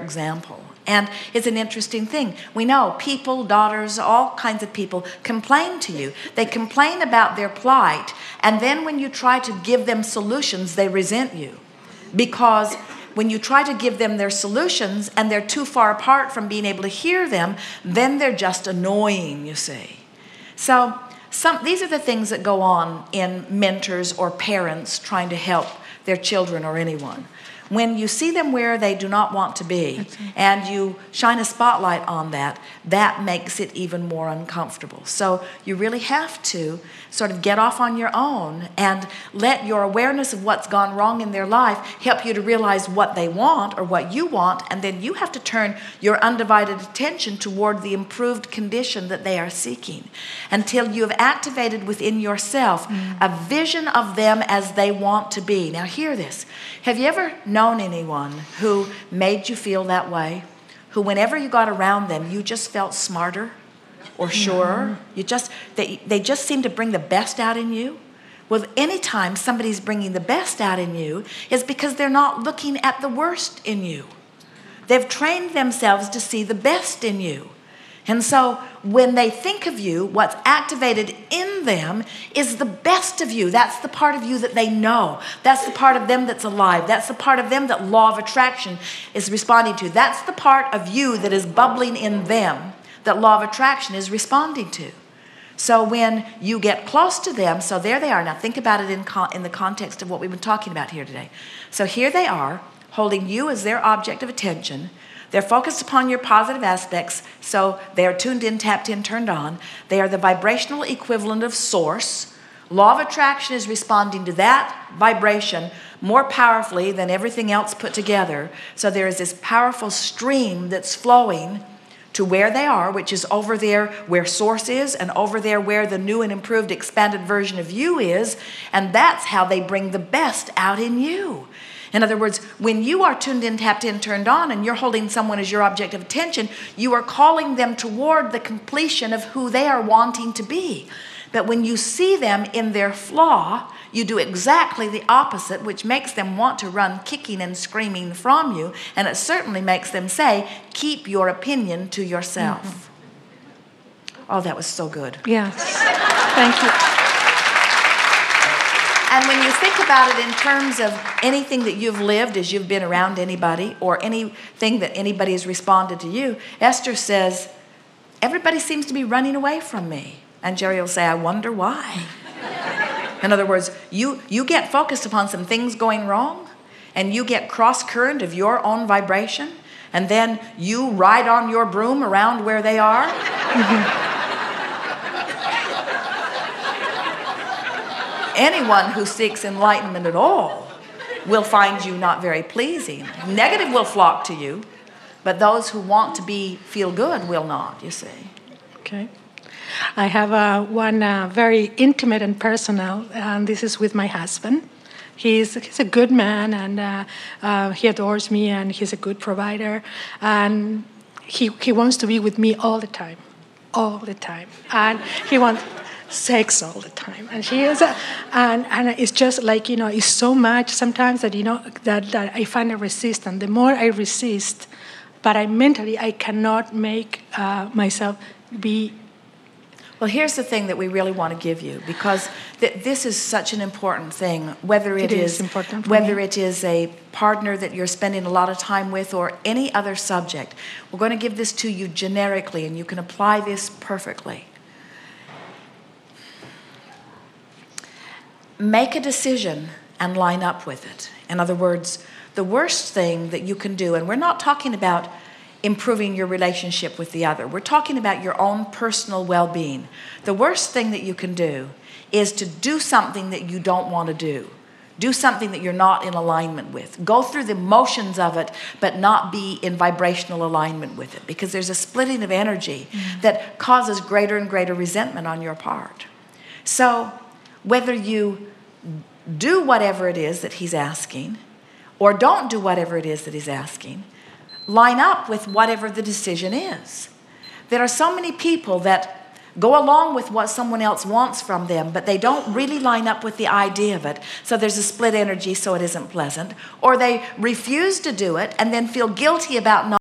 example. And it's an interesting thing. We know people, daughters, all kinds of people complain to you. They complain about their plight, and then when you try to give them solutions, they resent you. Because when you try to give them their solutions and they're too far apart from being able to hear them, then they're just annoying, you see. So these are the things that go on in mentors or parents trying to help their children or anyone. When you see them where they do not want to be, and you shine a spotlight on that, that makes it even more uncomfortable. So you really have to sort of get off on your own and let your awareness of what's gone wrong in their life help you to realize what they want or what you want, and then you have to turn your undivided attention toward the improved condition that they are seeking until you have activated within yourself a vision of them as they want to be. Now hear this. Have you ever known anyone who made you feel that way? Who whenever you got around them, you just felt smarter or surer? They just seem to bring the best out in you? Well, anytime somebody's bringing the best out in you is because they're not looking at the worst in you. They've trained themselves to see the best in you. And so when they think of you, what's activated in them is the best of you. That's the part of you that they know. That's the part of them that's alive. That's the part of them that law of attraction is responding to. That's the part of you that is bubbling in them that law of attraction is responding to. So when you get close to them, so there they are. Now think about it in the context of what we've been talking about here today. So here they are, holding you as their object of attention. They're focused upon your positive aspects, so they are tuned in, tapped in, turned on. They are the vibrational equivalent of source. Law of attraction is responding to that vibration more powerfully than everything else put together. So there is this powerful stream that's flowing to where they are, which is over there where source is, and over there where the new and improved expanded version of you is, and that's how they bring the best out in you. In other words, when you are tuned in, tapped in, turned on, and you're holding someone as your object of attention, you are calling them toward the completion of who they are wanting to be. But when you see them in their flaw, you do exactly the opposite, which makes them want to run kicking and screaming from you, and it certainly makes them say, keep your opinion to yourself. Oh, that was so good. Yes. Thank you. And when you think about it in terms of anything that you've lived as you've been around anybody, or anything that anybody has responded to you, Esther says, everybody seems to be running away from me. And Jerry will say, I wonder why. In other words, you get focused upon some things going wrong, and you get cross-current of your own vibration, and then you ride on your broom around where they are. Anyone who seeks enlightenment at all will find you not very pleasing. Negative will flock to you, but those who want to feel good will not, you see. Okay. I have one very intimate and personal, and this is with my husband. He's a good man, and he adores me, and he's a good provider, and he wants to be with me all the time, and he wants sex all the time, and she is, and it's just like, it's so much sometimes that that I find I resist, and the more I resist, but I cannot make myself be. Well, here's the thing that we really want to give you, because this is such an important thing, whether it is important whether it is a partner that you're spending a lot of time with or any other subject. We're going to give this to you generically, and you can apply this perfectly. Make a decision and line up with it. In other words, the worst thing that you can do, and we're not talking about improving your relationship with the other. We're talking about your own personal well-being. The worst thing that you can do is to do something that you don't want to do. Do something that you're not in alignment with. Go through the motions of it, but not be in vibrational alignment with it, because there's a splitting of energy that causes greater and greater resentment on your part. So whether you do whatever it is that he's asking or don't do whatever it is that he's asking, line up with whatever the decision is. There are so many people that go along with what someone else wants from them, but they don't really line up with the idea of it. So there's a split energy, so it isn't pleasant. Or they refuse to do it and then feel guilty about not